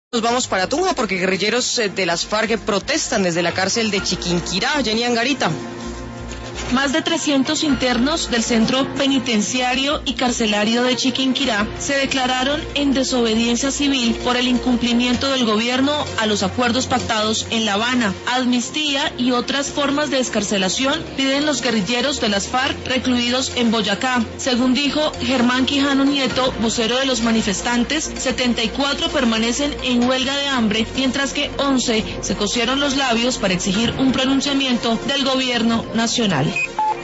Nos vamos para Tunja porque guerrilleros de las FARC protestan desde la cárcel de Chiquinquirá. Jenny Angarita. Más de 300 internos del Centro Penitenciario y Carcelario de Chiquinquirá se declararon en desobediencia civil por el incumplimiento del gobierno a los acuerdos pactados en La Habana. Amnistía y otras formas de excarcelación piden los guerrilleros de las FARC recluidos en Boyacá. Según dijo Germán Quijano Nieto, vocero de los manifestantes, 74 permanecen en huelga de hambre, mientras que 11 se cosieron los labios para exigir un pronunciamiento del gobierno nacional.